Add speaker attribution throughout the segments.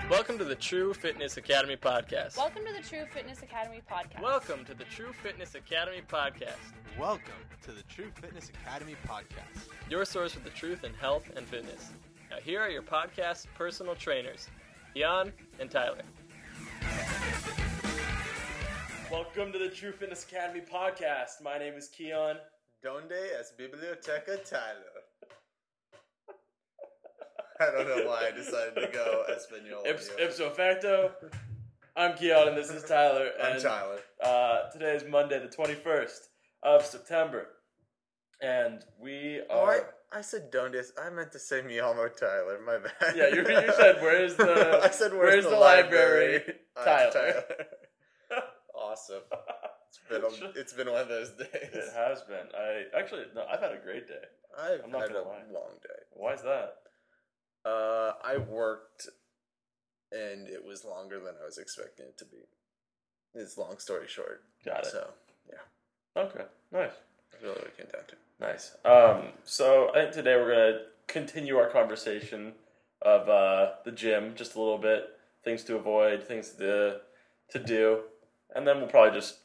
Speaker 1: Welcome to the True Fitness Academy podcast.
Speaker 2: Welcome to the True Fitness Academy podcast.
Speaker 1: Welcome to the True Fitness Academy podcast.
Speaker 3: Welcome to the True Fitness Academy podcast.
Speaker 1: Your source for the truth in health and fitness. Now here are your podcast personal trainers, Keon and Tyler. Welcome to the True Fitness Academy podcast. My name is Keon.
Speaker 3: Donde es Biblioteca Tyler? I don't know why I decided to go Espanol.
Speaker 1: Ipso facto, I'm Keon and this is Tyler.
Speaker 3: I'm Tyler.
Speaker 1: Today is Monday the 21st of September. And we are...
Speaker 3: I said Donde es... I meant to say Mi amo Tyler. My bad.
Speaker 1: Yeah, you said where's the...
Speaker 3: I said where's the library?
Speaker 1: Tyler.
Speaker 3: Awesome. It's been one of those days.
Speaker 1: It has been. I've had a great day.
Speaker 3: I've
Speaker 1: I'm not
Speaker 3: had a
Speaker 1: gonna lie.
Speaker 3: long day.
Speaker 1: Why is that?
Speaker 3: I worked, and it was longer than I was expecting it to be. It's long story short.
Speaker 1: Got it.
Speaker 3: So, yeah.
Speaker 1: Okay, nice.
Speaker 3: That's really what it came down to.
Speaker 1: Nice. So I think today we're going to continue our conversation of the gym just a little bit, things to avoid, things to do, and then we'll probably just,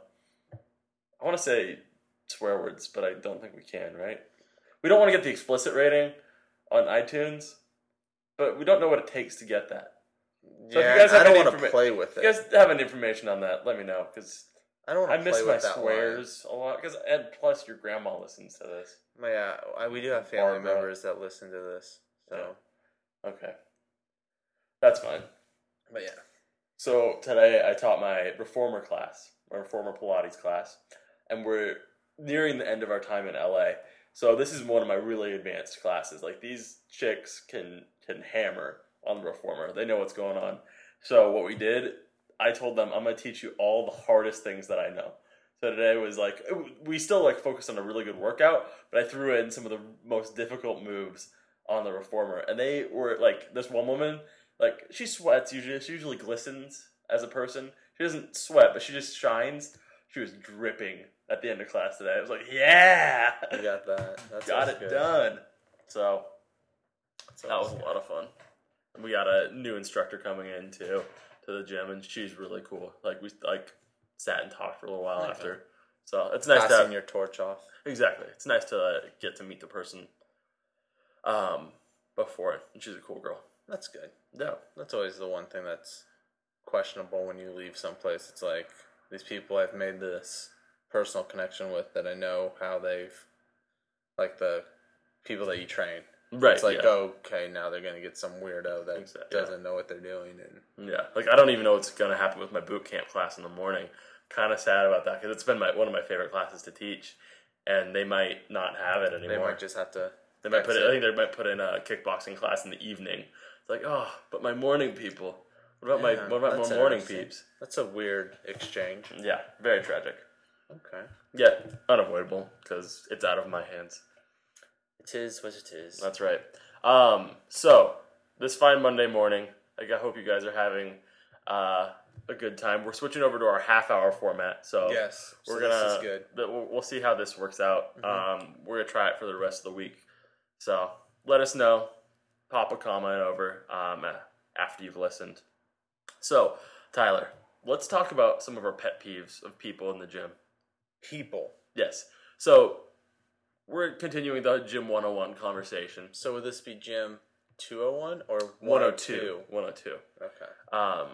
Speaker 1: I want to say swear words, but I don't think we can, right? We don't want to get the explicit rating on iTunes, but we don't know what it takes to get that. So
Speaker 3: Yeah,
Speaker 1: if you guys have
Speaker 3: I don't
Speaker 1: any
Speaker 3: want to play with it.
Speaker 1: If you guys have any information on that, let me know, because
Speaker 3: I don't
Speaker 1: I
Speaker 3: want to
Speaker 1: miss
Speaker 3: play
Speaker 1: my
Speaker 3: with that
Speaker 1: swears a lot. And plus, your grandma listens to this.
Speaker 3: line. Yeah, we do have family
Speaker 1: Barbara.
Speaker 3: members that listen to this. So,
Speaker 1: Yeah. Okay. That's fine.
Speaker 3: but yeah.
Speaker 1: So today I taught my reformer class, my reformer Pilates class, and we're nearing the end of our time in LA. So this is one of my really advanced classes. Like, these chicks can hammer on the reformer. They know what's going on. So what we did, I told them, I'm going to teach you all the hardest things that I know. So today was like, we still focused on a really good workout, but I threw in some of the most difficult moves on the reformer. And they were this one woman, she sweats usually. She usually glistens as a person. She doesn't sweat, but she just shines. She was dripping at the end of class today. I was like, yeah!
Speaker 3: You got that.
Speaker 1: Got it done. So, that was a lot of fun. And we got a new instructor coming in, too, to the gym, and she's really cool. We sat and talked for a little while after. So, it's nice
Speaker 3: Passing your torch off.
Speaker 1: Exactly. It's nice to get to meet the person before it. And she's a cool girl.
Speaker 3: That's good.
Speaker 1: Yeah.
Speaker 3: That's always the one thing that's questionable when you leave someplace. It's like, these people I've made this personal connection with that I know how they've, the people that you train.
Speaker 1: Right.
Speaker 3: It's okay, now they're going to get some weirdo that doesn't know what they're doing. And
Speaker 1: yeah. I don't even know what's going to happen with my boot camp class in the morning. Kind of sad about that, because it's been one of my favorite classes to teach, and they might not have it anymore.
Speaker 3: They might just have to...
Speaker 1: I think they might put in a kickboxing class in the evening. It's but my morning people. What about my morning peeps?
Speaker 3: That's a weird exchange.
Speaker 1: Yeah, very tragic.
Speaker 3: Okay.
Speaker 1: Yeah, unavoidable, because it's out of my hands.
Speaker 3: It is what it is.
Speaker 1: That's right. So, this fine Monday morning, I hope you guys are having a good time. We're switching over to our half-hour format, so
Speaker 3: yes,
Speaker 1: we're
Speaker 3: this is good.
Speaker 1: We'll see how this works out.
Speaker 3: Mm-hmm.
Speaker 1: We're gonna try it for the rest of the week. So, let us know. Pop a comment over after you've listened. So, Tyler, let's talk about some of our pet peeves of people in the gym.
Speaker 3: People.
Speaker 1: Yes. So, we're continuing the Gym 101 conversation.
Speaker 3: So, would this be Gym 201 or
Speaker 1: 102? 102.
Speaker 3: Okay.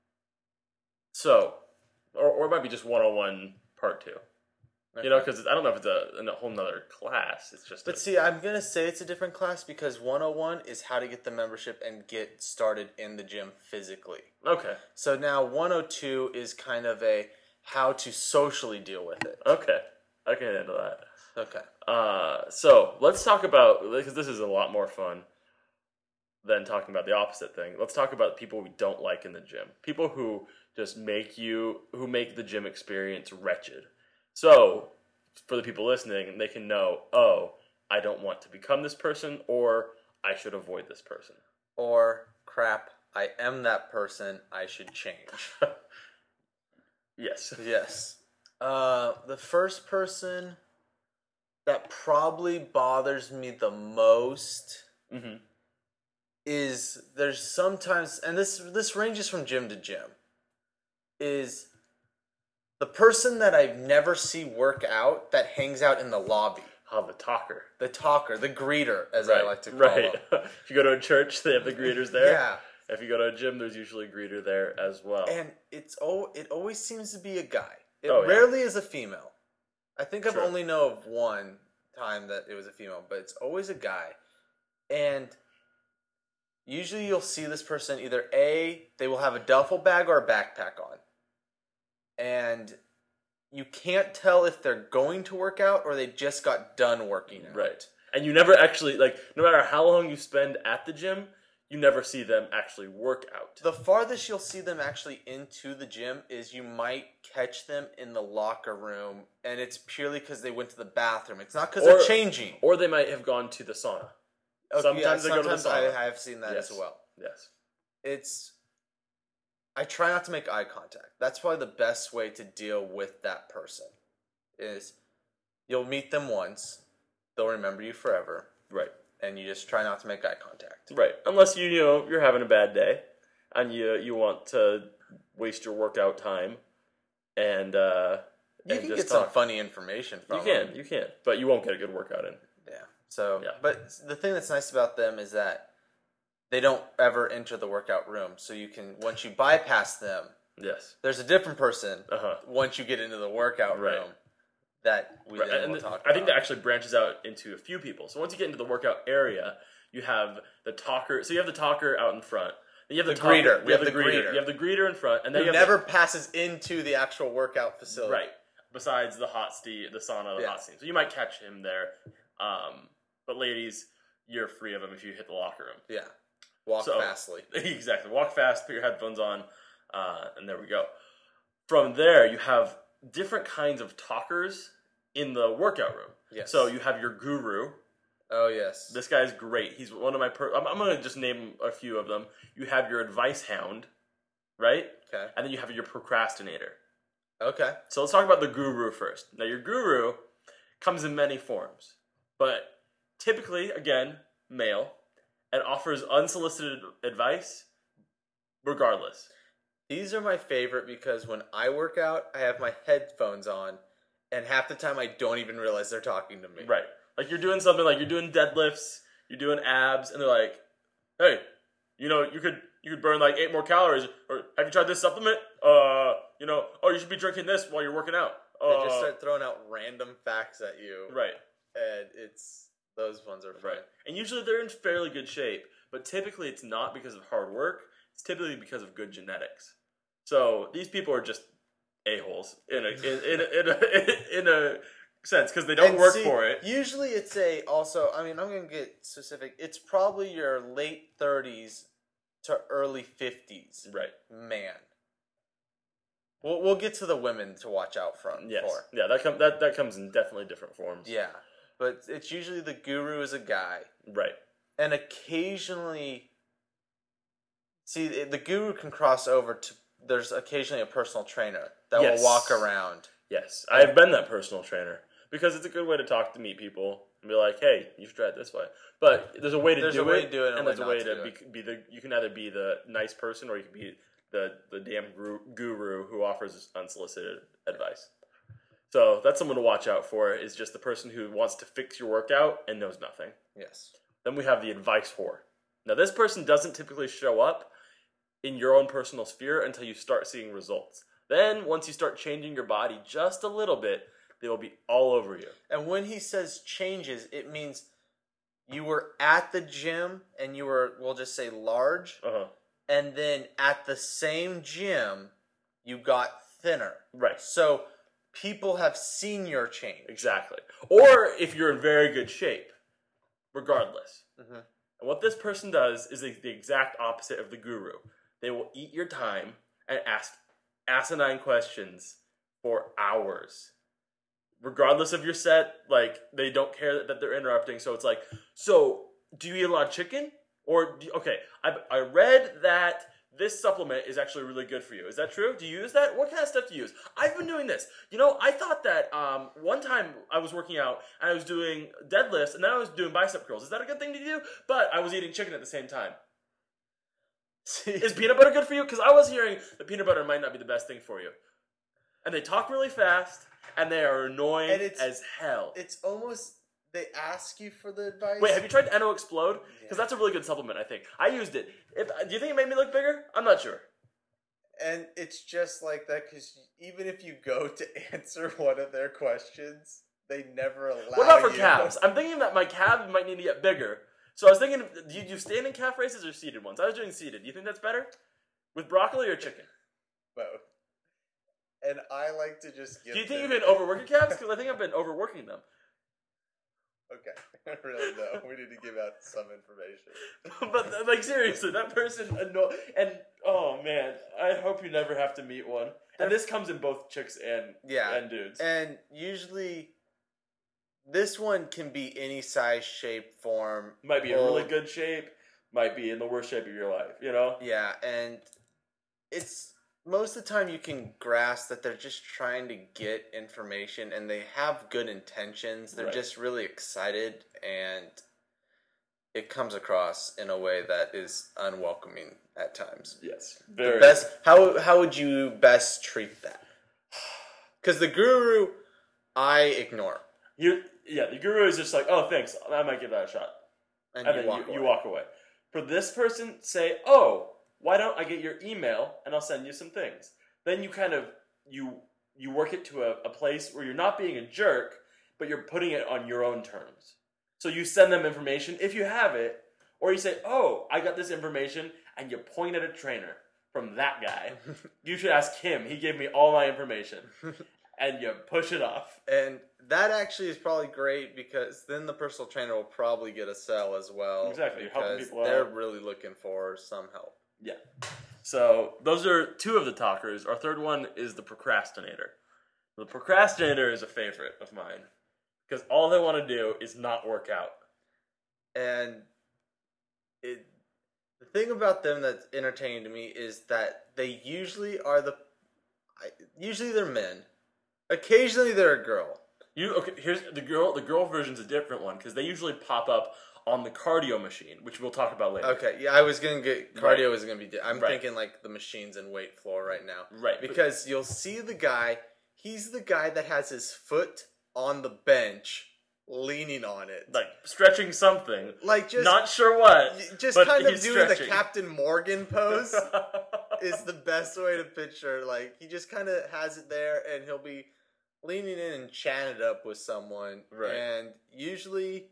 Speaker 1: So, or it might be just 101 part 2.
Speaker 3: Okay.
Speaker 1: Because I don't know if it's a whole nother class. It's just.
Speaker 3: But see, I'm gonna say it's a different class because 101 is how to get the membership and get started in the gym physically.
Speaker 1: Okay.
Speaker 3: So now 102 is kind of a how to socially deal with it.
Speaker 1: Okay, I can handle that.
Speaker 3: Okay.
Speaker 1: So let's talk about, because this is a lot more fun than talking about the opposite thing. Let's talk about people we don't like in the gym. People who just make the gym experience wretched. So, for the people listening, they can know, I don't want to become this person, or I should avoid this person.
Speaker 3: Or, crap, I am that person, I should change.
Speaker 1: Yes.
Speaker 3: Yes. The first person that probably bothers me the most is there's sometimes, and this ranges from gym to gym, is the person that I never see work out that hangs out in the lobby.
Speaker 1: Oh, the talker.
Speaker 3: The talker, the greeter, as I like to call
Speaker 1: Right.
Speaker 3: them.
Speaker 1: If you go to a church, they have the greeters there.
Speaker 3: Yeah.
Speaker 1: If you go to a gym, there's usually a greeter there as well.
Speaker 3: And it always seems to be a guy. It
Speaker 1: Oh, yeah.
Speaker 3: rarely is a female. I think I've
Speaker 1: True.
Speaker 3: only known of one time that it was a female, but it's always a guy. And usually you'll see this person either they will have a duffel bag or a backpack on. And you can't tell if they're going to work out or they just got done working out.
Speaker 1: Right. And you never actually, like, no matter how long you spend at the gym, you never see them actually work out.
Speaker 3: The farthest you'll see them actually into the gym is you might catch them in the locker room, and it's purely because they went to the bathroom. It's not because they're changing.
Speaker 1: Or they might have gone to the sauna.
Speaker 3: Okay,
Speaker 1: Sometimes they go to the sauna.
Speaker 3: I have seen that
Speaker 1: Yes.
Speaker 3: as well.
Speaker 1: Yes.
Speaker 3: I try not to make eye contact. That's probably the best way to deal with that person. Is you'll meet them once, they'll remember you forever,
Speaker 1: Right.
Speaker 3: and you just try not to make eye contact.
Speaker 1: Right. Unless you're having a bad day and you want to waste your workout time and
Speaker 3: You can
Speaker 1: just
Speaker 3: get some
Speaker 1: talk.
Speaker 3: funny information from them.
Speaker 1: You can, but you won't get a good workout in.
Speaker 3: Yeah. So,
Speaker 1: Yeah.
Speaker 3: but the thing that's nice about them is that they don't ever enter the workout room. So you can, once you bypass them,
Speaker 1: Yes.
Speaker 3: there's a different person
Speaker 1: Uh-huh.
Speaker 3: once you get into the workout
Speaker 1: Right.
Speaker 3: room that we
Speaker 1: Right.
Speaker 3: then
Speaker 1: And
Speaker 3: will talk about.
Speaker 1: I think that actually branches out into a few people. So once you get into the workout area, you have the talker. So you have the talker out in front. Then you have the
Speaker 3: greeter.
Speaker 1: talker-
Speaker 3: We have the greeter.
Speaker 1: You have the greeter in front, and then
Speaker 3: who
Speaker 1: you have
Speaker 3: never passes into the actual workout facility.
Speaker 1: right. Besides the hot steam, the sauna, the hot steam. So you might catch him there. But ladies, you're free of him if you hit the locker room.
Speaker 3: Yeah. Walk
Speaker 1: So-
Speaker 3: fastly.
Speaker 1: Exactly. Walk fast, put your headphones on, and there we go. From there, you have different kinds of talkers in the workout room.
Speaker 3: Yes.
Speaker 1: So you have your guru.
Speaker 3: Oh, yes.
Speaker 1: This guy's great. He's one of my... I'm going to just name a few of them. You have your advice hound, right?
Speaker 3: Okay.
Speaker 1: And then you have your procrastinator.
Speaker 3: Okay.
Speaker 1: So let's talk about the guru first. Now, your guru comes in many forms, but typically, again, male, and offers unsolicited advice regardless.
Speaker 3: These are my favorite because when I work out, I have my headphones on, and half the time I don't even realize they're talking to me.
Speaker 1: Right. Like you're doing something like you're doing deadlifts, you're doing abs, and they're like, hey, you could burn like 8 more calories, or have you tried this supplement? You should be drinking this while you're working out.
Speaker 3: They just start throwing out random facts at you.
Speaker 1: Right.
Speaker 3: And those ones are fun.
Speaker 1: Right. And usually they're in fairly good shape, but typically it's not because of hard work. It's typically because of good genetics. So these people are just a-holes in a sense because they don't work for it.
Speaker 3: Usually it's I'm going to get specific. It's probably your late 30s to early 50s.
Speaker 1: Right.
Speaker 3: Man. We'll get to the women to watch out for.
Speaker 1: Yeah, that comes in definitely different forms.
Speaker 3: Yeah. But it's usually the guru is a guy.
Speaker 1: Right.
Speaker 3: And occasionally, the guru can cross over to, there's occasionally a personal trainer that will walk around.
Speaker 1: Yes, I've been that personal trainer because it's a good way to meet people and be like, hey, you should try it this way. But there's a way to do it, and there's a way to be the, you can either be the nice person or you can be the damn guru who offers unsolicited advice. So that's someone to watch out for, is just the person who wants to fix your workout and knows nothing.
Speaker 3: Yes.
Speaker 1: Then we have the advice whore. Now, this person doesn't typically show up in your own personal sphere until you start seeing results. Then, once you start changing your body just a little bit, they will be all over you.
Speaker 3: And when he says changes, it means you were at the gym and you were, we'll just say, large.
Speaker 1: Uh-huh.
Speaker 3: And then at the same gym, you got thinner.
Speaker 1: Right.
Speaker 3: So people have seen your change.
Speaker 1: Exactly. Or if you're in very good shape, regardless.
Speaker 3: Mm-hmm.
Speaker 1: And what this person does is the exact opposite of the guru. They will eat your time and ask asinine questions for hours. Regardless of your set, like, they don't care that they're interrupting. So it's like, so do you eat a lot of chicken? Or, I read that this supplement is actually really good for you. Is that true? Do you use that? What kind of stuff do you use? I've been doing this. I thought that one time I was working out and I was doing deadlifts and then I was doing bicep curls. Is that a good thing to do? But I was eating chicken at the same time. Is peanut butter good for you? Because I was hearing that peanut butter might not be the best thing for you. And they talk really fast, and they are annoying as hell.
Speaker 4: It's almost, they ask you for the advice.
Speaker 1: Wait, have you tried Eno Explode? Because that's a really good supplement, I think. I used it. Do you think it made me look bigger? I'm not sure.
Speaker 4: And it's just like that, because even if you go to answer one of their questions, they never allow you.
Speaker 1: What about for calves? I'm thinking that my calves might need to get bigger. So I was thinking, do you do standing calf races or seated ones? I was doing seated. Do you think that's better? With broccoli or chicken?
Speaker 4: Both. And I like to just give
Speaker 1: Do you think you can overwork your calves? Because I think I've been overworking them.
Speaker 4: Okay. Really, though. We need to give out some information.
Speaker 1: But, like, seriously, that person and, oh, man, I hope you never have to meet one. And this comes in both chicks and dudes.
Speaker 4: And usually, this one can be any size, shape, form.
Speaker 1: Might be in really good shape. Might be in the worst shape of your life, you know?
Speaker 4: Yeah, and it's... Most of the time you can grasp that they're just trying to get information and they have good intentions. They're just really excited, and it comes across in a way that is unwelcoming at times.
Speaker 1: Yes.
Speaker 4: Very. How would you best treat that? Because the guru, I ignore.
Speaker 1: The guru is just like, oh, thanks, I might give that a shot. And then you walk away. For this person, say, oh, why don't I get your email and I'll send you some things? Then you kind of, you work it to a place where you're not being a jerk, but you're putting it on your own terms. So you send them information if you have it, or you say, oh, I got this information, and you point at a trainer from that guy. You should ask him. He gave me all my information. And you push it off.
Speaker 4: And that actually is probably great, because then the personal trainer will probably get a sell as well.
Speaker 1: Exactly. You're helping people out.
Speaker 4: They're really looking for some help.
Speaker 1: Yeah. So those are two of the talkers. Our third one is the procrastinator. The procrastinator is a favorite of mine, because all they want to do is not work out.
Speaker 4: And the thing about them that's entertaining to me is that they usually are usually they're men. Occasionally they're a girl.
Speaker 1: Here's the girl. The girl version's a different one, because they usually pop up on the cardio machine, which we'll talk about later.
Speaker 4: Okay, yeah, I was gonna get cardio is gonna be. I'm thinking like the machines and weight floor right now.
Speaker 1: Right,
Speaker 4: because you'll see the guy. He's the guy that has his foot on the bench, leaning on it,
Speaker 1: like stretching something.
Speaker 4: Like just
Speaker 1: not sure what.
Speaker 4: Just kind of doing the Captain Morgan pose is the best way to picture. Like he just kind of has it there, and he'll be leaning in and chatting it up with someone.
Speaker 1: Right, and
Speaker 4: usually.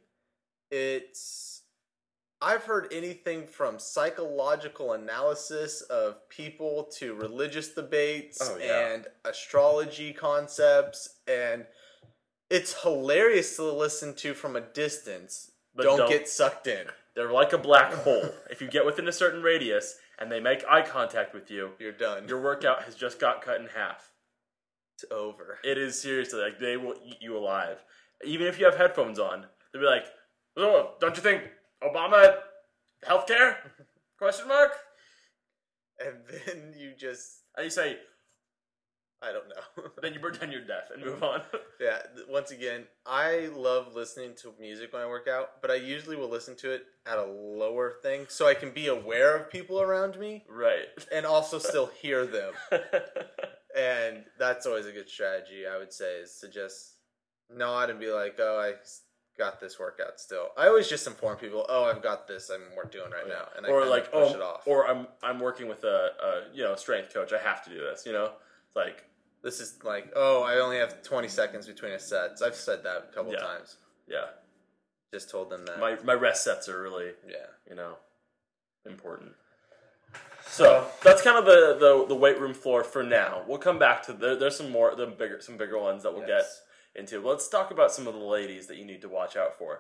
Speaker 4: I've heard anything from psychological analysis of people to religious debates and astrology concepts, and it's hilarious to listen to from a distance. But don't get sucked in.
Speaker 1: They're like a black hole. If you get within a certain radius and they make eye contact with you,
Speaker 4: you're done.
Speaker 1: Your workout has just got cut in half.
Speaker 4: It's over.
Speaker 1: It is seriously, like, they will eat you alive. Even if you have headphones on, they'll be like, oh, don't you think Obama had healthcare? Question mark?
Speaker 4: And then you just...
Speaker 1: And you say...
Speaker 4: I don't know.
Speaker 1: Then you pretend you're deaf and move on.
Speaker 4: Yeah, once again, I love listening to music when I work out, but I usually will listen to it at a lower thing so I can be aware of people around me.
Speaker 1: Right.
Speaker 4: And also still hear them. And that's always a good strategy, I would say, is to just nod and be like, oh, I got this workout still. I always just inform people, oh, I've got this I'm doing right now, and
Speaker 1: or
Speaker 4: I
Speaker 1: like
Speaker 4: push it off.
Speaker 1: Or I'm working with a strength coach. I have to do this. It's like
Speaker 4: this is like, oh, I only have 20 seconds between a sets. I've said that a couple times.
Speaker 1: Yeah,
Speaker 4: just told them that
Speaker 1: my rest sets are really important. So that's kind of the weight room floor for now. We'll come back to there's some bigger ones that we'll get into. Let's talk about some of the ladies that you need to watch out for.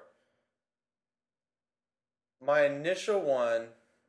Speaker 4: My initial one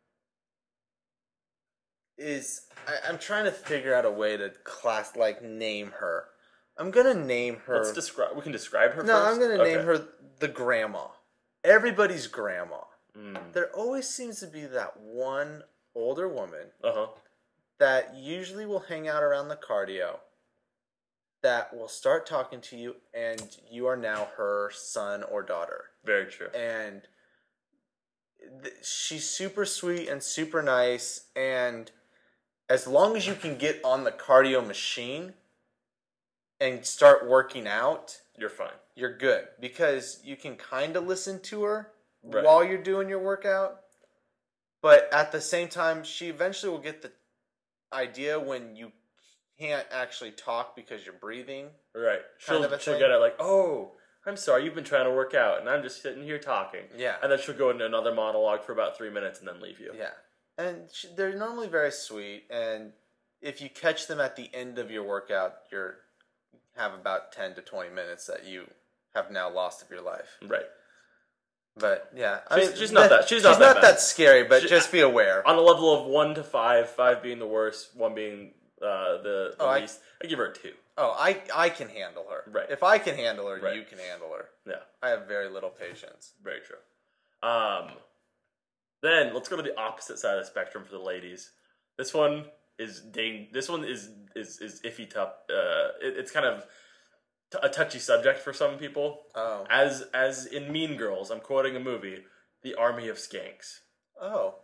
Speaker 4: is I'm trying to figure out a way to name her. I'm gonna name her.
Speaker 1: We can describe her.
Speaker 4: No,
Speaker 1: first?
Speaker 4: I'm gonna name her the grandma. Everybody's grandma. There always seems to be that one older woman that usually will hang out around the cardio, that will start talking to you, and you are now her son or daughter.
Speaker 1: Very true.
Speaker 4: And she's super sweet and super nice, and as long as you can get on the cardio machine and start working out,
Speaker 1: You're fine.
Speaker 4: you're good, because you can kind of listen to her
Speaker 1: Right.
Speaker 4: while you're doing your workout, but at the same time, she eventually will get the idea when you can't actually talk because you're breathing.
Speaker 1: Right.
Speaker 4: Kind of a
Speaker 1: She'll
Speaker 4: thing.
Speaker 1: get it like, oh, I'm sorry, you've been trying to work out, and I'm just sitting here talking.
Speaker 4: Yeah.
Speaker 1: And then she'll go into another monologue for about 3 minutes and then leave you.
Speaker 4: Yeah. And they're normally very sweet, and if you catch them at the end of your workout, you have about 10 to 20 minutes that you have now lost of your life.
Speaker 1: Right.
Speaker 4: But yeah,
Speaker 1: She's not that. She's not that bad.
Speaker 4: scary. But just be aware.
Speaker 1: On a level of 1 to 5, 5 being the worst, 1 being the least, I give her a 2.
Speaker 4: Oh, I can handle her.
Speaker 1: Right.
Speaker 4: If I can handle her,
Speaker 1: Right.
Speaker 4: you can handle her.
Speaker 1: Yeah.
Speaker 4: I have very little patience.
Speaker 1: Very true. Then let's go to the opposite side of the spectrum for the ladies. This one is iffy tough. It's kind of a touchy subject for some people.
Speaker 4: Oh.
Speaker 1: As in Mean Girls, I'm quoting a movie, The Army of Skanks.
Speaker 4: Oh.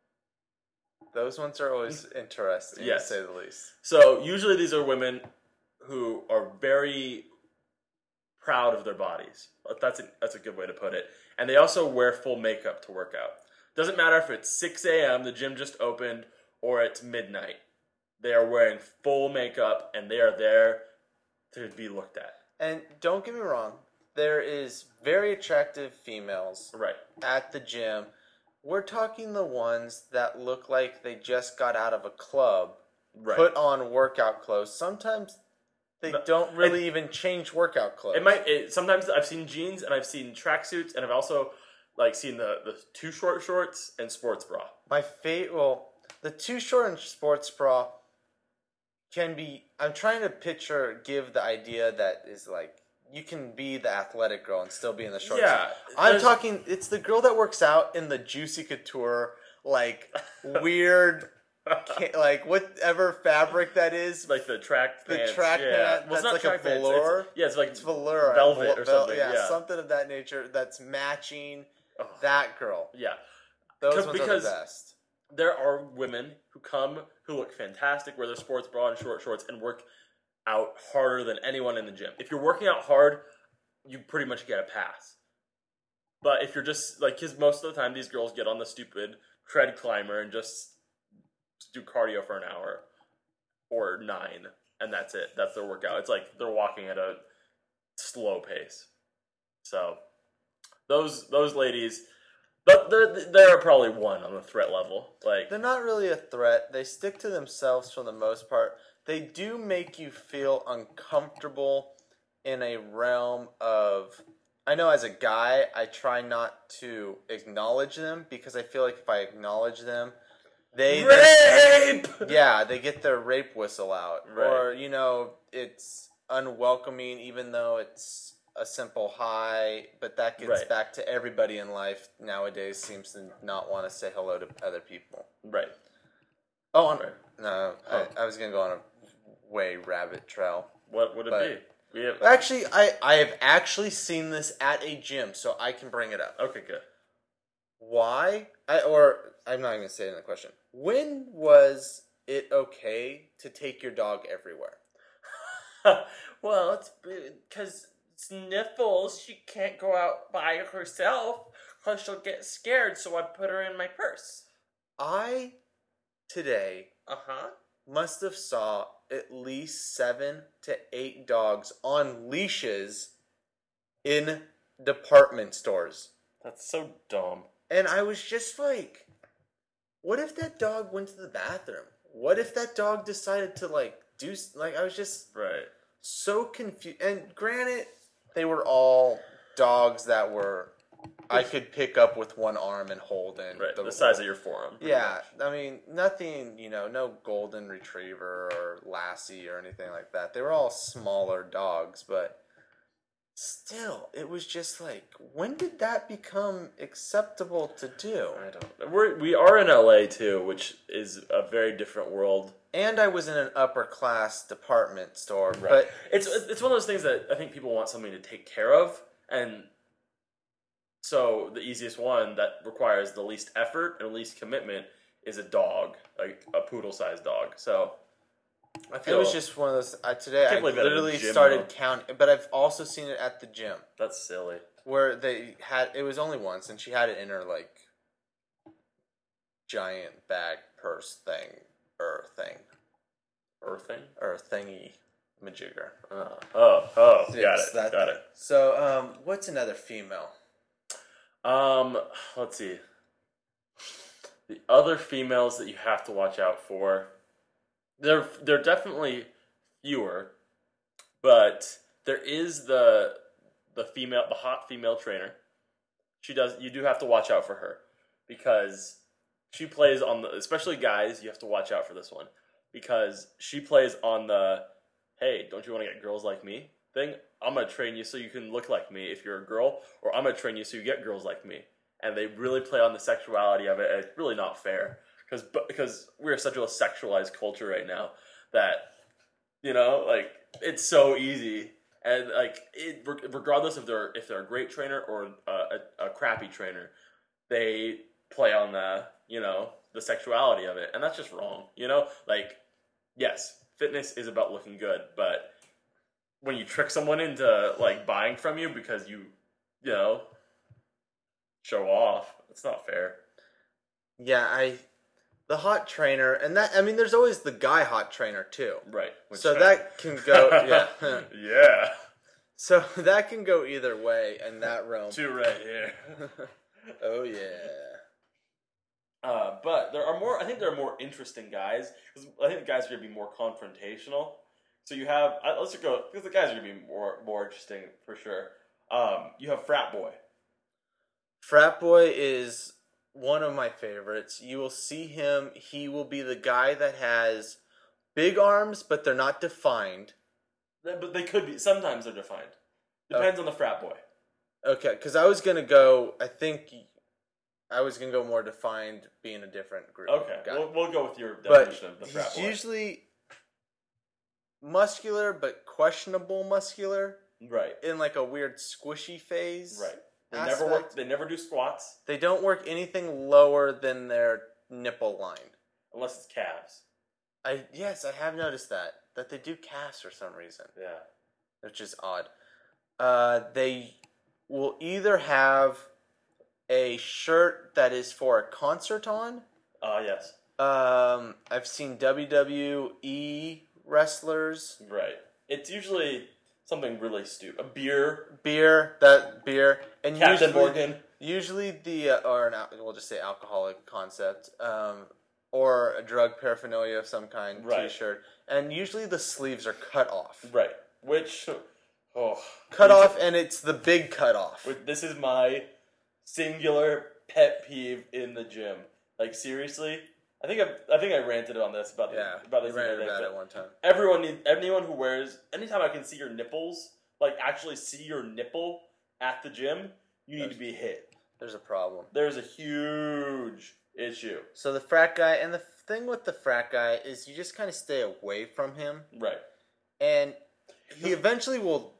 Speaker 4: Those ones are always interesting,
Speaker 1: Yes.
Speaker 4: to say the least.
Speaker 1: So usually these are women who are very proud of their bodies. That's a good way to put it. And they also wear full makeup to work out. Doesn't matter if it's 6 a.m., the gym just opened, or it's midnight. They are wearing full makeup, and they are there to be looked at.
Speaker 4: And don't get me wrong, there is very attractive females
Speaker 1: Right.
Speaker 4: at the gym. We're talking the ones that look like they just got out of a club,
Speaker 1: Right.
Speaker 4: put on workout clothes. Sometimes they
Speaker 1: No,
Speaker 4: don't really even change workout clothes.
Speaker 1: Sometimes I've seen jeans, and I've seen tracksuits, and I've also seen the too short shorts and sports bra.
Speaker 4: The too short and sports bra can be. I'm trying to give the idea that is like you can be the athletic girl and still be in the shorts.
Speaker 1: Yeah,
Speaker 4: I'm talking. It's the girl that works out in the Juicy Couture, like weird, like whatever fabric that is.
Speaker 1: Like the track
Speaker 4: The
Speaker 1: pants.
Speaker 4: track
Speaker 1: yeah.
Speaker 4: pant,
Speaker 1: Well, it's
Speaker 4: that's
Speaker 1: not
Speaker 4: like
Speaker 1: track
Speaker 4: a
Speaker 1: pants,
Speaker 4: velour.
Speaker 1: It's like
Speaker 4: It's velour,
Speaker 1: velvet or something.
Speaker 4: Yeah, something of that nature. That's matching.
Speaker 1: Oh.
Speaker 4: That girl.
Speaker 1: Yeah.
Speaker 4: Those ones are
Speaker 1: Because
Speaker 4: the best.
Speaker 1: there are women who look fantastic, wear their sports bra and short shorts, and work out harder than anyone in the gym. If you're working out hard, you pretty much get a pass. But if you're just because most of the time these girls get on the stupid tread climber and just do cardio for an hour or 9, and that's it. That's their workout. It's like they're walking at a slow pace. So those ladies. But they're probably 1 on the threat level.
Speaker 4: They're not really a threat. They stick to themselves for the most part. They do make you feel uncomfortable in a realm of... I know as a guy, I try not to acknowledge them because I feel like if I acknowledge them,
Speaker 1: Rape!
Speaker 4: Yeah, they get their rape whistle out.
Speaker 1: Right.
Speaker 4: Or, it's unwelcoming even though it's a simple hi, but that gets
Speaker 1: Right.
Speaker 4: back to everybody in life nowadays seems to not want to say hello to other people.
Speaker 1: Right.
Speaker 4: Oh,
Speaker 1: Right.
Speaker 4: no,
Speaker 1: Oh.
Speaker 4: I was going to go on a way rabbit trail.
Speaker 1: What would it
Speaker 4: But-
Speaker 1: be? We have,
Speaker 4: Actually, I have actually seen this at a gym, so I can bring it up.
Speaker 1: okay, good.
Speaker 4: Why? I'm not going to say it in the question. When was it okay to take your dog everywhere?
Speaker 1: Well, it's because Sniffles, she can't go out by herself because she'll get scared, so I put her in my purse.
Speaker 4: I, today,
Speaker 1: Uh-huh.
Speaker 4: must have saw at least 7 to 8 dogs on leashes in department stores.
Speaker 1: That's so dumb.
Speaker 4: And I was just like, what if that dog went to the bathroom? What if that dog decided to I was just
Speaker 1: Right.
Speaker 4: so confused. And granted, they were all dogs that I could pick up with one arm and hold in.
Speaker 1: Right, the size of your forearm. pretty
Speaker 4: Yeah,
Speaker 1: much.
Speaker 4: I mean, nothing, no golden retriever or lassie or anything like that. They were all smaller dogs, but still, it was just like, when did that become acceptable to do?
Speaker 1: I don't. We are in LA too, which is a very different world.
Speaker 4: And I was in an upper class department store,
Speaker 1: Right.
Speaker 4: but
Speaker 1: It's one of those things that I think people want something to take care of, and So the easiest one that requires the least effort and least commitment is a dog, like a poodle-sized dog. So I
Speaker 4: It
Speaker 1: feel
Speaker 4: was just one of those. Today I
Speaker 1: Can't believe that at a
Speaker 4: literally
Speaker 1: gym,
Speaker 4: started
Speaker 1: though.
Speaker 4: counting, but I've also seen it at the gym
Speaker 1: that's silly.
Speaker 4: where they had. It was only once, and she had it in her like giant bag purse
Speaker 1: Earthing.
Speaker 4: or thingy majigger.
Speaker 1: Oh, got
Speaker 4: Yes,
Speaker 1: it. Got it.
Speaker 4: So, what's another female?
Speaker 1: Let's see. The other females that you have to watch out for, they're definitely fewer, but there is the hot female trainer. You do have to watch out for her because she plays on especially guys, you have to watch out for this one because she plays on the, hey, don't you want to get girls like me thing? I'm going to train you so you can look like me if you're a girl, or I'm going to train you so you get girls like me. And they really play on the sexuality of it, and it's really not fair. Because we're such a sexualized culture right now that, like, it's so easy. And, like, regardless if they're a great trainer or a crappy trainer, they play on the sexuality of it. And that's just wrong, Like, yes, fitness is about looking good, but when you trick someone into like buying from you because you show off, it's not fair.
Speaker 4: Yeah, the hot trainer, and there's always the guy hot trainer too.
Speaker 1: Right.
Speaker 4: So that can go, yeah.
Speaker 1: Yeah.
Speaker 4: So that can go either way in that realm.
Speaker 1: Two right here.
Speaker 4: Oh yeah.
Speaker 1: But I think there are more interesting guys. 'Cause I think the guys are going to be more confrontational. So you have, let's just go, because the guys are going to be more interesting for sure. You have Frat Boy.
Speaker 4: Frat Boy is one of my favorites. You will see him, he will be the guy that has big arms, but they're not defined.
Speaker 1: But they could be, sometimes they're defined. Depends on the Frat Boy.
Speaker 4: Okay, because I was going to go, more defined being a different group.
Speaker 1: Okay,
Speaker 4: guy.
Speaker 1: we'll go with your definition of the Frat
Speaker 4: He's
Speaker 1: Boy.
Speaker 4: usually muscular, but questionable muscular.
Speaker 1: Right.
Speaker 4: In like a weird squishy phase.
Speaker 1: Right. They
Speaker 4: aspect.
Speaker 1: never work. They never do squats
Speaker 4: They don't work anything lower than their nipple line.
Speaker 1: unless it's calves.
Speaker 4: I have noticed that they do calves for some reason,
Speaker 1: Yeah.
Speaker 4: which is odd. They will either have a shirt that is for a concert on.
Speaker 1: Yes.
Speaker 4: I've seen WWE wrestlers.
Speaker 1: Right. It's usually something really stupid. A beer.
Speaker 4: Beer, and
Speaker 1: Captain Morgan.
Speaker 4: Usually we'll just say alcoholic concept, or a drug paraphernalia of some kind,
Speaker 1: Right.
Speaker 4: T-shirt, and usually the sleeves are cut off.
Speaker 1: Right. Which,
Speaker 4: Cut off, and it's the big cut off.
Speaker 1: This is my singular pet peeve in the gym. Like seriously, I think I ranted on this about
Speaker 4: Yeah,
Speaker 1: about this
Speaker 4: you ranted
Speaker 1: the other
Speaker 4: about
Speaker 1: day,
Speaker 4: it one time.
Speaker 1: Anyone who wears, anytime I can see your nipples, like actually see your nipple at the gym, you need to be hit.
Speaker 4: There's a problem.
Speaker 1: There's a huge issue.
Speaker 4: So the frat guy, and the thing with the frat guy is you just kind of stay away from him,
Speaker 1: Right.
Speaker 4: and he eventually will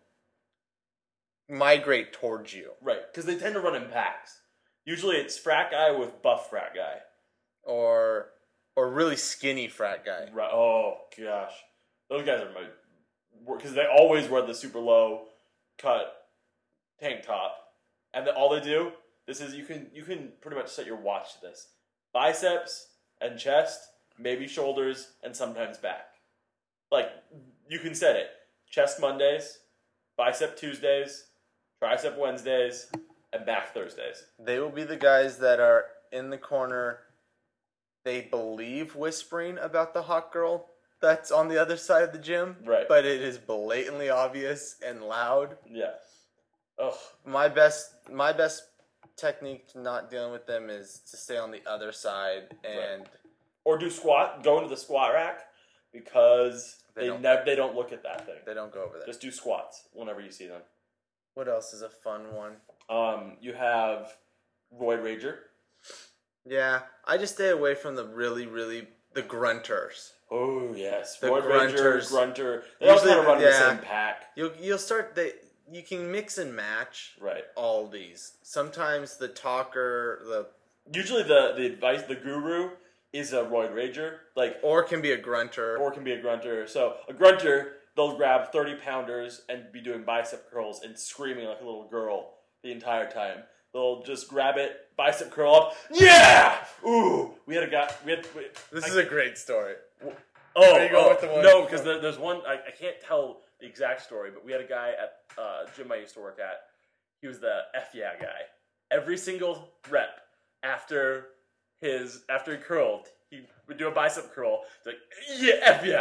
Speaker 4: migrate towards you.
Speaker 1: Right. Because they tend to run in packs. Usually it's frat guy with buff frat guy.
Speaker 4: Or really skinny frat guy.
Speaker 1: Right. Oh gosh, those guys are because they always wear the super low cut tank top, and all they do. This is you can pretty much set your watch to this: biceps and chest, maybe shoulders, and sometimes back. Like you can set it: chest Mondays, bicep Tuesdays, tricep Wednesdays, and back Thursdays.
Speaker 4: They will be the guys that are in the corner. They believe whispering about the hot girl that's on the other side of the gym.
Speaker 1: Right.
Speaker 4: But it is blatantly obvious and loud.
Speaker 1: Yeah. Ugh.
Speaker 4: My best technique to not dealing with them is to stay on the other side and
Speaker 1: Or do squat. Go into the squat rack because
Speaker 4: They
Speaker 1: they don't look at that thing.
Speaker 4: they don't go over there.
Speaker 1: Just do squats whenever you see them.
Speaker 4: What else is a fun one?
Speaker 1: You have Roid Rager.
Speaker 4: Yeah, I just stay away from the the grunters.
Speaker 1: Oh yes,
Speaker 4: The
Speaker 1: Roid Rager,
Speaker 4: grunters.
Speaker 1: Grunter. They all
Speaker 4: Usually,
Speaker 1: kind of run in the
Speaker 4: yeah.
Speaker 1: same pack.
Speaker 4: You'll start you can mix and match
Speaker 1: Right.
Speaker 4: all these. Sometimes the talker,
Speaker 1: Usually the advice, the guru is a roid rager, like,
Speaker 4: or can be a grunter.
Speaker 1: or can be a grunter. So a grunter, they'll grab 30-pounders and be doing bicep curls and screaming like a little girl the entire time. They'll just grab it, bicep curl up, yeah! Ooh, we had a guy.
Speaker 4: This is a great story.
Speaker 1: Oh,
Speaker 4: Are you going with the one?
Speaker 1: No, because there's one. I can't tell the exact story, but we had a guy at gym I used to work at. He was the F yeah guy. Every single rep after he curled, he would do a bicep curl. He's like, yeah,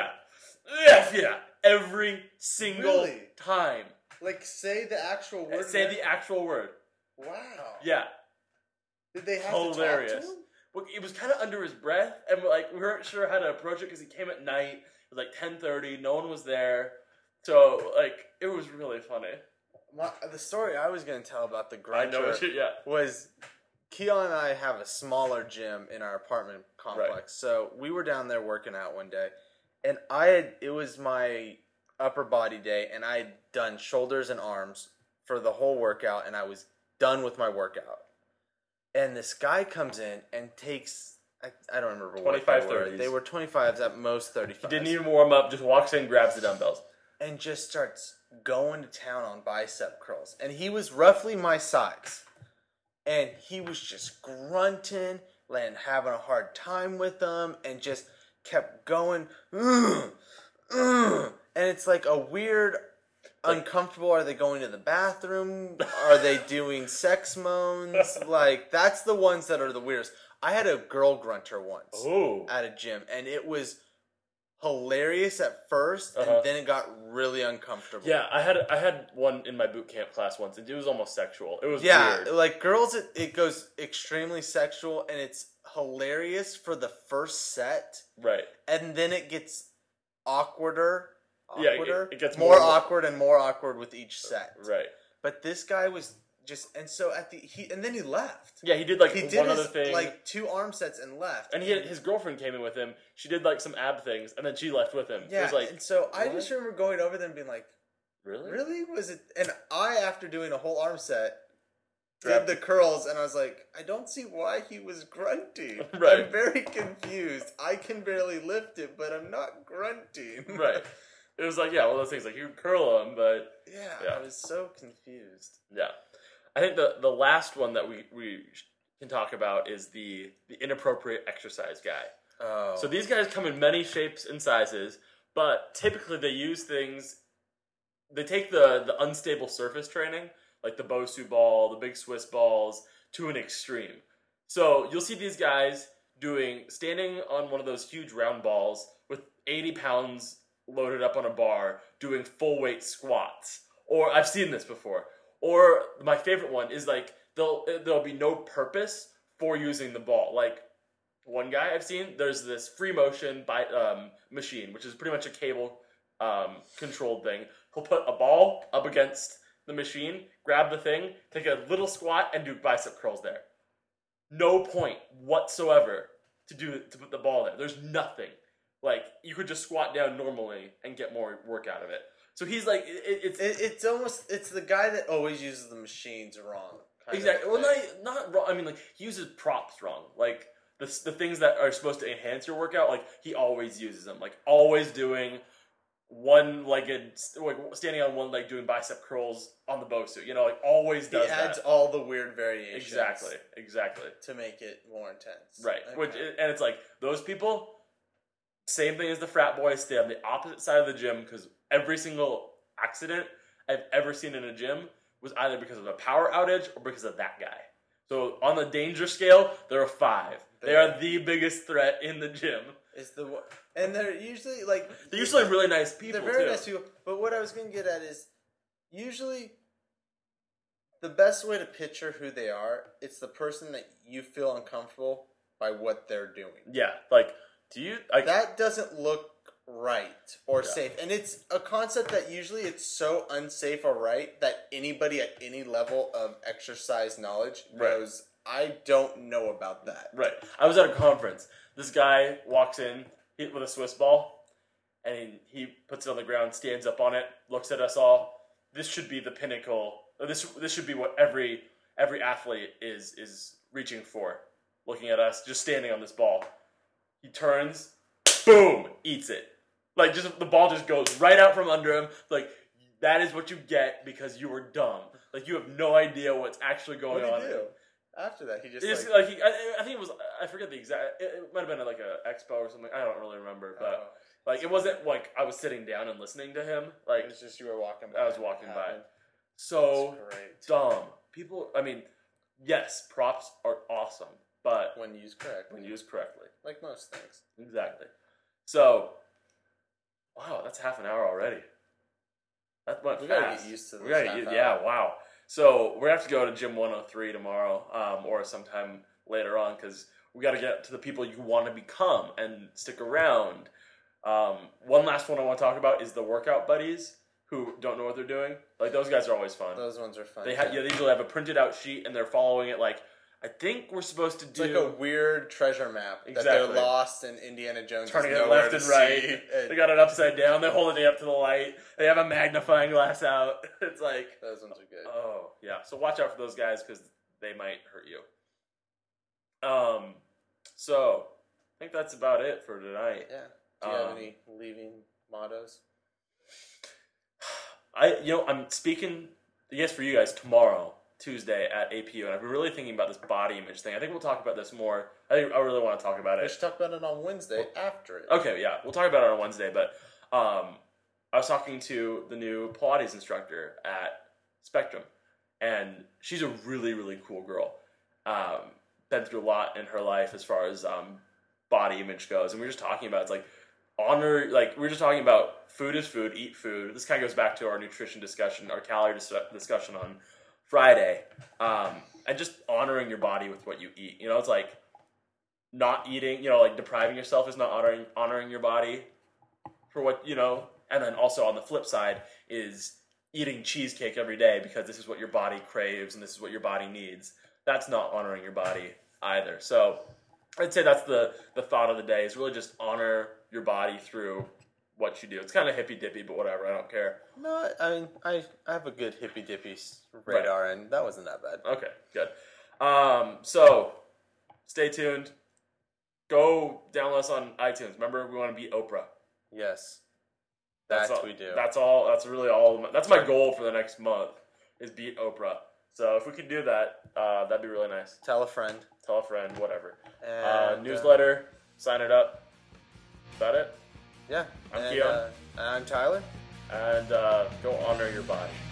Speaker 1: F yeah, every single
Speaker 4: Really?
Speaker 1: time.
Speaker 4: Like, say the actual word.
Speaker 1: Say the actual word.
Speaker 4: Wow.
Speaker 1: Yeah,
Speaker 4: Did they have
Speaker 1: hilarious.
Speaker 4: to talk to him?
Speaker 1: Well, it was kind of under his breath, and we weren't sure how to approach it because he came at night. It was like 10:30. No one was there, so it was really funny.
Speaker 4: The story I was going to tell about the
Speaker 1: I
Speaker 4: grunter
Speaker 1: know, yeah.
Speaker 4: was Keon and I have a smaller gym in our apartment complex.
Speaker 1: Right.
Speaker 4: So we were down there working out one day, and it was my upper body day, and I had done shoulders and arms for the whole workout, and I was done with my workout. And this guy comes in and takes, I don't remember what
Speaker 1: 25,
Speaker 4: they were.
Speaker 1: 30s.
Speaker 4: They were 25s, at most 35s.
Speaker 1: He didn't even warm up, just walks in, grabs the dumbbells.
Speaker 4: And just starts going to town on bicep curls. And he was roughly my size. And he was just grunting and having a hard time with them and just kept going. And it's like a weird, uncomfortable. Are they going to the bathroom? Are they doing sex moans? Like, that's the ones that are the weirdest. I had a girl grunter once at a gym, and it was hilarious at first, and then it got really uncomfortable.
Speaker 1: Yeah, I had one in my boot camp class once, and it was almost sexual. It was
Speaker 4: Yeah,
Speaker 1: weird.
Speaker 4: like girls, it goes extremely sexual, and it's hilarious for the first set,
Speaker 1: Right.
Speaker 4: and then it gets awkwarder.
Speaker 1: Yeah, it gets
Speaker 4: more
Speaker 1: more
Speaker 4: awkward and more awkward with each set.
Speaker 1: Right.
Speaker 4: But this guy was just, and so and then he left.
Speaker 1: Yeah, he did one other thing.
Speaker 4: Like 2 arm sets and left.
Speaker 1: And his girlfriend came in with him. She did some ab things, and then she left with him.
Speaker 4: Yeah,
Speaker 1: It was
Speaker 4: and so I
Speaker 1: what?
Speaker 4: just remember going over there and being like,
Speaker 1: really?
Speaker 4: really? Was it? And I, after doing a whole arm set,
Speaker 1: Grabbed-
Speaker 4: did the curls, and I was like, I don't see why he was grunting.
Speaker 1: Right.
Speaker 4: I'm very confused. I can barely lift it, but I'm not grunting.
Speaker 1: Right. It was one of those things, you curl them, but...
Speaker 4: Yeah, I was so confused.
Speaker 1: Yeah. I think the last one that we can talk about is the inappropriate exercise guy.
Speaker 4: Oh.
Speaker 1: So these guys come in many shapes and sizes, but typically they use things... They take the unstable surface training, like the Bosu ball, the big Swiss balls, to an extreme. So you'll see these guys standing on one of those huge round balls with 80 pounds loaded up on a bar, doing full weight squats. Or I've seen this before. Or my favorite one is there'll be no purpose for using the ball. Like one guy I've seen, there's this free motion machine, which is pretty much a cable controlled thing. He'll put a ball up against the machine, grab the thing, take a little squat, and do bicep curls there. No point whatsoever to put the ball there. There's nothing. You could just squat down normally and get more work out of it. So he's
Speaker 4: it's the guy that always uses the machines wrong.
Speaker 1: Exactly. Well, not wrong. I mean, he uses props wrong. The things that are supposed to enhance your workout, he always uses them. Always doing one-legged, standing on one leg doing bicep curls on the Bosu. Always does that.
Speaker 4: He adds all the weird variations.
Speaker 1: Exactly.
Speaker 4: To make it more intense.
Speaker 1: Right.
Speaker 4: Okay.
Speaker 1: And it's those people, same thing as the frat boys, stay on the opposite side of the gym, because every single accident I've ever seen in a gym was either because of a power outage or because of that guy. So on the danger scale, they're a 5. They are the biggest threat in the gym.
Speaker 4: And they're usually
Speaker 1: they're usually really nice people.
Speaker 4: They're very
Speaker 1: too.
Speaker 4: nice people. But what I was going to get at is usually the best way to picture who they are. It's the person that you feel uncomfortable by what they're doing.
Speaker 1: Yeah, do you?
Speaker 4: That doesn't look right or safe, and it's a concept that usually it's so unsafe or right that anybody at any level of exercise knowledge knows. I don't know about that.
Speaker 1: Right. I was at a conference. This guy walks in with a Swiss ball, and he puts it on the ground, stands up on it, looks at us all, this should be the pinnacle. Or this should be what every athlete is reaching for. Looking at us, just standing on this ball. He turns, boom, eats it. Like, just the ball just goes right out from under him. Like, that is what you get because you were dumb. Like, you have no idea what's actually going on.
Speaker 4: What did he do? After that, he just
Speaker 1: I think it was, I forget the exact, it might have been like a expo or something. I don't really remember, but like, it wasn't like I was sitting down and listening to him. Like,
Speaker 4: it was just you were walking by.
Speaker 1: I was walking by. So dumb. People, I mean, yes, props are awesome, but
Speaker 4: when used correctly. Like most things.
Speaker 1: Exactly. So, wow, that's half an hour already. That went fast.
Speaker 4: We gotta get used to this.
Speaker 1: Yeah, wow. So we're gonna have to go to Gym 103 tomorrow, or sometime later on, because we got to get to the people you want to become and stick around. One last one I want to talk about is the workout buddies who don't know what they're doing. Like, those guys are always fun.
Speaker 4: Those ones are fun.
Speaker 1: They usually have a printed out sheet and they're following it. Like, I think we're supposed to do
Speaker 4: like a weird treasure map that they're lost in Indiana Jones.
Speaker 1: Turning it left and right. They got it upside down. They're holding it up to the light. They have a magnifying glass out. It's like,
Speaker 4: those ones are good.
Speaker 1: Oh yeah. So watch out for those guys because they might hurt you. So I think that's about it for tonight.
Speaker 4: Yeah. Do you have any leaving mottos?
Speaker 1: I'm speaking, I guess, for you guys tomorrow, Tuesday at APU, and I've been really thinking about this body image thing. I think we'll talk about this more. I really want to talk about it.
Speaker 4: We should talk about it on Wednesday after it.
Speaker 1: Okay, yeah, we'll talk about it on Wednesday. But I was talking to the new Pilates instructor at Spectrum, and she's a really, really cool girl. Been through a lot in her life as far as body image goes, and we were just talking about we were just talking about food is food, eat food. This kind of goes back to our nutrition discussion, our calorie discussion on Friday, and just honoring your body with what you eat. It's like not eating, like depriving yourself is not honoring your body for what, and then also on the flip side is eating cheesecake every day because this is what your body craves and this is what your body needs. That's not honoring your body either. So I'd say that's the thought of the day, is really just honor your body through what you do. It's kind of hippy-dippy, but whatever, I don't care.
Speaker 4: No, I mean, I have a good hippy-dippy radar, and that wasn't that bad.
Speaker 1: Okay, good. So, stay tuned. Go download us on iTunes. Remember, we want to beat Oprah.
Speaker 4: Yes. We do.
Speaker 1: That's all. That's really all. That's my goal for the next month, is beat Oprah. So if we could do that, that'd be really nice.
Speaker 4: Tell a friend.
Speaker 1: Whatever.
Speaker 4: And,
Speaker 1: newsletter, sign it up. Is that it?
Speaker 4: Yeah.
Speaker 1: I'm Keon.
Speaker 4: I'm Tyler.
Speaker 1: And go honor your body.